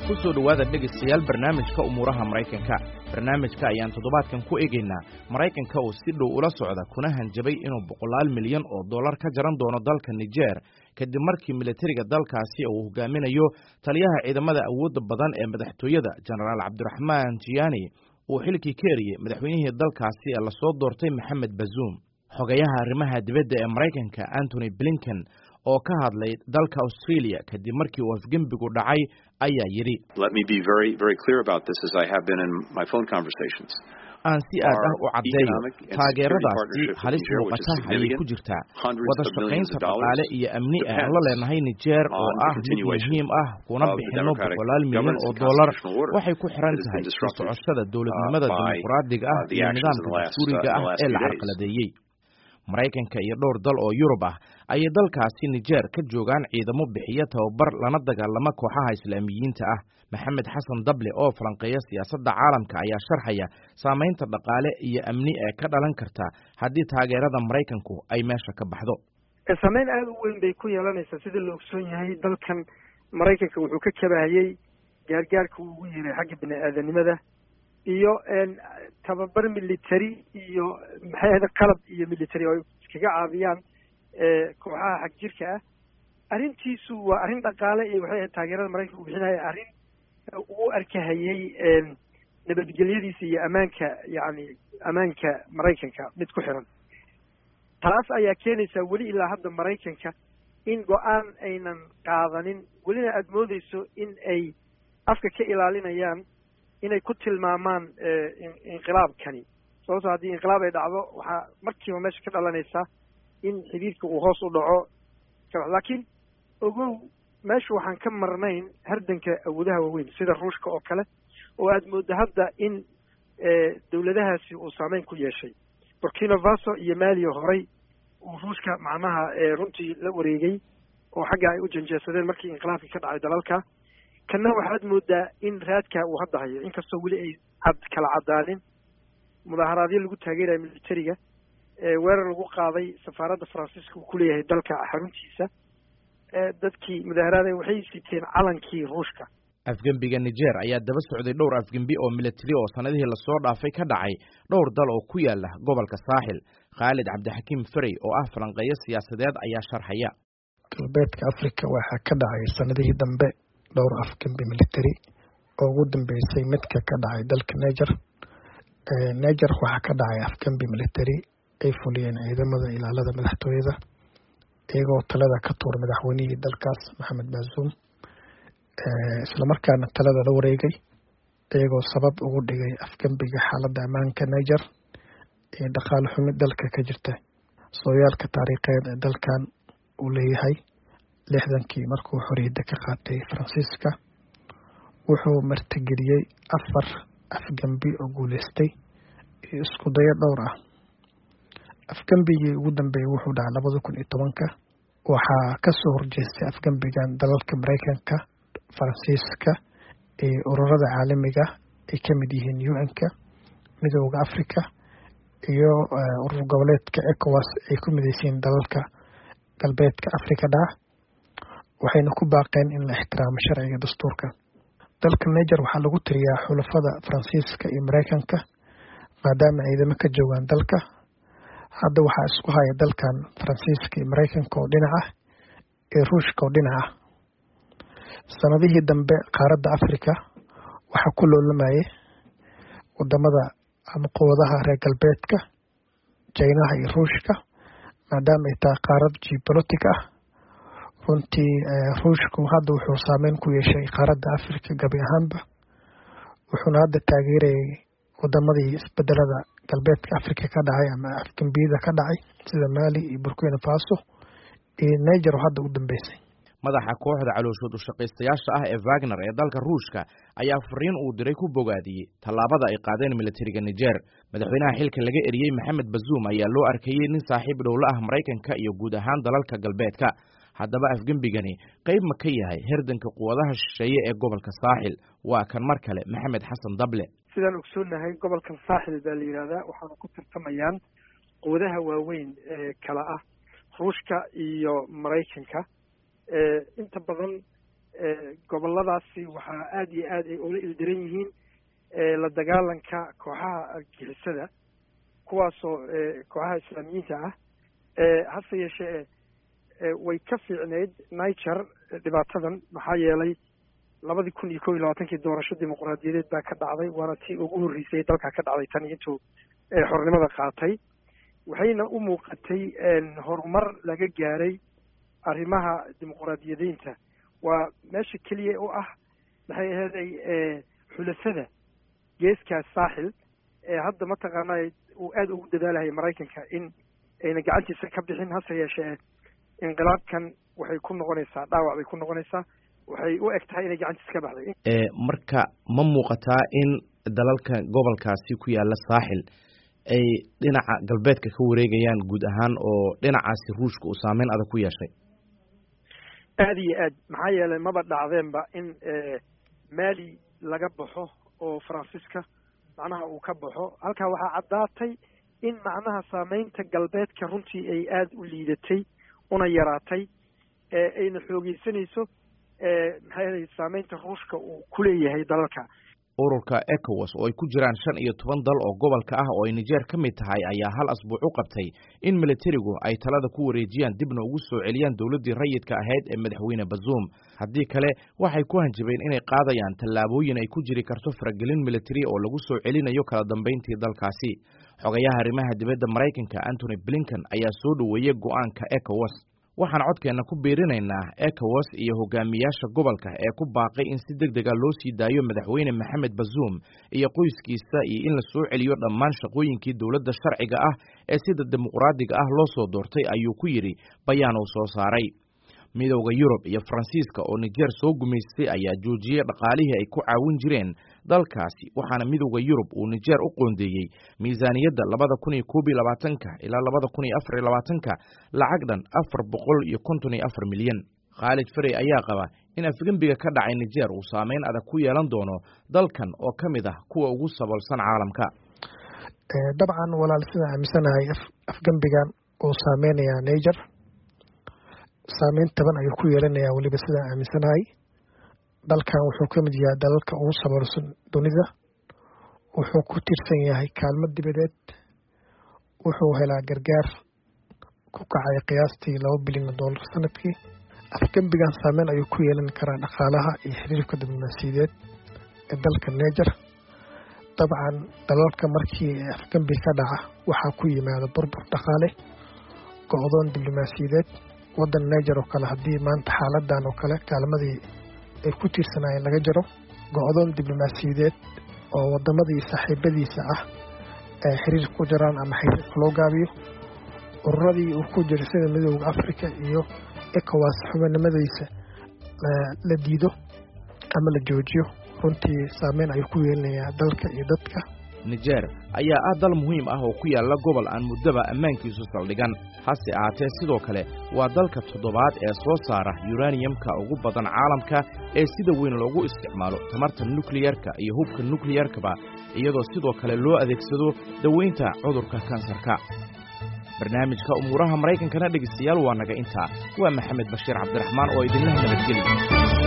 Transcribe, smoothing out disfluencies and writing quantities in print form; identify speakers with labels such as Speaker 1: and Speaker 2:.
Speaker 1: ku soo dhawaada dhegeystayaal barnaamijka umuuraha Mareykanka. Barnaamijka ayaan toddobaadkan ku eegaynaa Mareykanka oo si dhow ula socda kuna hanjabay inuu $100 milyan oo dollar ka jaran doono dalka Niger kadib markii militariga dalkaasi uu hogaaminayo taliyaha ciidamada awoodda badan ee madaxtooyada General Abdurrahman Tiani uu xilkii ka eriyay madaxweynihii dalkaasi ee la soo doortay Mohamed Bazoum. Xogayaha arrimaha dibadda ee Mareykanka Anthony Blinken oo ka hadlay dalka Australia kadib markii uu afgembigu dhacay ayaa yiri
Speaker 2: Let me be very clear about this as I have been in my phone conversations.
Speaker 1: aan si aad ah u caddeeyo taageeradaasi halis muuqata ayay ku jirtaa wada shaqaynta dhaqaale iyo amni aan la leenahay Niger oo ah mid muhiim ah kuna bixino $100 milyan oo dollar waxay ku xiran tahay socoshada dowladnimada dimuqraadiga ah iyo nidaamka dastuuriga ah ee la carqaladeeyay. Mareykanka iyo dhowr dal oo Yurub ah ayay dalkaasi Niger ka joogaan ciidamo bixiya tababar lana dagaalama kooxaha Islaamiyiinta ah. Maxamed Xasan Dable oo falanqeeya siyaasadda caalamka ayaa sharxaya saameynta dhaqaale iyo amni ee ka dhalan karta haddii taageerada Mareykanku ay meesha ka baxdo.
Speaker 3: Saameyn aad u weyn bay ku yeelanaysaa sida la ogsoon yahay dalkan Mareykanka wuxuu ka kabahayay gaargaarka ugu yeeray xagga bini'aadanimada iyo tababar military iyo maxay qalab iyo military oo iskaga caawiyaan kooxaha xag jirka ah. Arrintiisu waa arrin dhaqaale iyo waxay taageerada Mareykanka u bixinaya arrin uu arkahayay nabadgelyadiisa iyo amaanka Mareykanka mid ku xiran. Taas ayaa keenaysa weli ilaa hadda Mareykanka in go'aan aynan qaadanin welina aad moodayso in ay afka ka ilaalinayaan inay ku tilmaamaan inqilaabkani sababtoo haddii inqilaab ay dhacdo waxaa markiiba meesha ka dhalanaysa in xiriirka uu hoos u dhaco. Laakiin ogow meesha waxaan ka marnayn hardanka awoodaha waaweyn sida Ruushka oo kale oo aad mooddo hadda in dowladahaasi uu saameyn ku yeeshay. Burkina Faso iyo Mali horey uu Ruushka macnaha runtii la wareegay oo xagga ay u janjeesadeen markii inqilaabkii ka dhacay dalalka. Kana waxaad moodaa in raadka uu hadda hayo inkastoo weli ay kala cadaanin mudaharaadyo lagu taageerayo militariga weerar lagu qaaday safaaradda Faransiiska uu ku leeyahay dalka xaruntiisa dadkii mudaharaaday waxay siteen calankii Ruushka.
Speaker 1: Afgembiga Niger ayaa daba socday dhowr afgembi oo militari oo sanadihii la soo dhaafay ka dhacay dhowr dal oo ku yaala gobolka Saaxil. Khalid Cabdixakiim Ferey oo ah falanqeeyo siyaasadeed ayaa sharxaya.
Speaker 4: Galbeedka Afrika waxaa ka dhacay sanadihii dambe dhowr afgembi militari oo ugu dambeysay midka ka dhacay dalka Niger waxaa ka dhacay afgembi militari ay fuliyeen ciidamada ilaalada madaxtooyada iyagoo talada ka tuuray madaxweynihii dalkaas Mohamed Bazoum isla markaana talada la wareegay iyagoo sabab ugu dhigay afgembiga xaaladda ammaanka Niger iyo dhaqaale xumi dalka ka jirta. Sooyaalka taariikheed ee dalkan uu leeyahay 60kii markuu xorriyadda ka qaatay Faransiiska wuxuu martigeliyey 4 afgembi oo guuleystay iyo isku dayo dhowr ah. Afgembigii ugu dambeeyay wuxuu dhacay 2010 waxaa ka soo horjeestay afgembigan dalalka Mareykanka, Faransiiska iyo ururada caalamiga ay ka mid yihiin UN-ka, Midowga Afrika iyo urur goboleedka ECOWAS ay ku midaysiin dalalka galbeedka Afrika dhaca waxayna ku baaqeen in la ixtiraamo sharciga dastuurka. Dalka Niger waxaa lagu tiriyaa xulafada Faransiiska iyo Mareykanka maadaama ciidamo ka joogaan dalka. Hadda waxaa isku haya dalkan Faransiiska iyo Mareykanka oo dhinaca iyo Ruushka oo dhinaca. Sanadihii dambe qaaradda Afrika waxaa ku loolamayay wadamada ama quwadaha reer galbeedka China iyo Ruushka maadaama ay tahay qaarad geopolitik ah. runtii Ruushku hadda wuxuu saameyn ku yeeshay qaaradda Afrika gabi ahaanba wuxuuna hadda taageerayay wadamadii isbedelada galbeedka Afrika ka dhacay ama afgembiyada ka dhacay sida Mali iyo Burkina Faso iyo Niger oo hadda u dambeysay.
Speaker 1: Madaxa kooxda calooshood u shaqaystayaasha ah ee Wagner ee dalka Ruushka ayaa fariin uu diray ku bogaadiyay tallaabada ay qaadeen militariga Niger. Madaxweynaha xilka laga eriyay Mohamed Bazoum ayaa loo arkayay nin saaxiib dhow la ah Mareykanka iyo guud ahaan dalalka galbeedka. Haddaba afgembigani qayb ma ka yahay herdanka quwadaha shisheeye ee gobolka Saaxil? Waa kan mar kale Maxamed Xasan Dable.
Speaker 3: Sidaan ogsoonahay gobolka Saaxil baa la yiraahdaa waxaana ku tartamayaan quwadaha waaweyn ee kala ah Ruushka iyo Mareykanka. Inta badan goboladaasi waxaa aada iyo aad ay ula ildiran yihiin la dagaalanka kooxaha argixisada kuwaasoo kooxaha islaamiyiinta ah hase yeeshee way ka fiicneyd niger dhibaatadan maxaa yeelay 2011 doorasho dimuqraadiyadeed baa ka dhacday waana tii ugu horreysay dalka ka dhacday tan intuu xornimada qaatay waxayna u muuqatay horumar laga gaaray arrimaha dimuqraadiyadeynta waa meesha keliya oo ah maxay ahaday xulafada geeskaas saaxil hadda mataqaanaa uu aada ugu dadaalaya maraykanka in ayna gacantiisa ka bixin hase yeeshee inqilaabkan waxay ku noqonaysaa dhaawac bay ku noqonaysaa waxay u eg tahay inay gacantiisa ka baxday
Speaker 1: marka ma muuqataa in dalalka gobolkaasi ku yaala saaxil ay dhinaca galbeedka ka wareegayaan guud ahaan oo dhinacaasi ruushka uu saameyn adag ku yeeshay
Speaker 3: aada iyo aad maxaa yeelay maba dhacdeenba in mali laga baxo oo faransiiska macnaha uu ka baxo halkaa waxaa caddaatay in macnaha saameynta galbeedka runtii ay aada u liidatay una yaraatay ayna xoogeysanayso maxay ahayd saameynta ruushka uu ku leeyahay dalalka
Speaker 1: ururka ECOWAS oo ay ku jiraan 15 dal oo gobolka ah oo ay Niger ka mid tahay ayaa hal asbuuc u qabtay in militarigu ay talada ku wareejiyaan dibna ugu soo celiyaan dawladii rayidka ahayd ee madaxweyne Bazoum haddii kale waxay ku hanjabeen inay qaadayaan tallaabooyin ay ku jiri karto faragelin military oo lagu soo celinayo kala dambeyntii dalkaasi xogayaha arrimaha dibadda Mareykanka Anthony Blinken ayaa soo dhaweeyay go'aanka ECOWAS waxaan codkeena ku beerinaynaa ECOWAS iyo hogaamiyaasha gobolka ee ku baaqay in si degdeg ah loo sii daayo madaxweyne Maxamed Bazoum iyo qoyskiisa iyo in la soo celiyo dhammaan shaqooyinkii dawladda sharciga ah ee sida dimuqraadiga ah loo soo doortay ayuu ku yiri bayaan uu soo saaray midowga Yurub iyo Faransiiska oo Niger soo gumaystay ayaa joojiyay dhaqaalihii ay ku caawin jireen dalkaasi waxaana midowga Yurub uu Niger u qoondeeyay miisaaniyadda 2021 ilaa 2024 lacag dhan 454 milyan Khalid Farey ayaa qaba in afgembiga ka dhacay Niger uu saameyn adag ku yeelan doono dalkan oo kamid ah kuwa ugu saboolsan caalamka
Speaker 4: dabcan walaal sida aaminsanahay afgembigan uu saameynaya Niger saameyn taban ayuu ku yeelanayaa waliba sida aaminsanahay dalkan wuxuu ka mid yahay dalalka ugu saboolsan dunida wuxuu ku tirsan yahay kaalmo dibadeed wuxuu helaa gargaar ku kacay qiyaastii $2 bilyan sanadkii afgembigan saameyn ayuu ku yeelan karaa dhaqaalaha iyo xiriirka diblomaasiyadeed ee dalka Niger dabcan dalalka markii afgembi ka dhaca waxaa ku yimaada burbur dhaqaale go'doon diblomaasiyadeed waddan Niger oo kale haddii maanta xaaladan oo kale kaalmadii ay ku tiirsanayeen laga jaro go'doon diblomaasiyadeed oo wadamadii saaxiibadiisa ah ee xiriir ku jiraan ama xiriirka loo gaabiyo ururadii uu ku jiray sida midowga Afrika iyo ECOWAS xubinimadiisa la diido ama la joojiyo runtii saameyn ay ku yeelanayaan dalka iyo dadka
Speaker 1: Niger ayaa ah dal muhiim ah oo ku yaala gobol aan muddaba ammaankiisu saldhigan hase ahaatee sidoo kale waa dalka toddobaad ee soo saara uraniumka ugu badan caalamka ee sida weyn loogu isticmaalo tamarta nuclearka iyo hubka nuclearkaba iyadoo sidoo kale loo adeegsado daweynta cudurka kansarka barnaamijka umuuraha Mareykankana dhegeystayaal waa naga intaa waa Maxamed Bashiir Cabdiraxmaan oo idinla nabadgeliya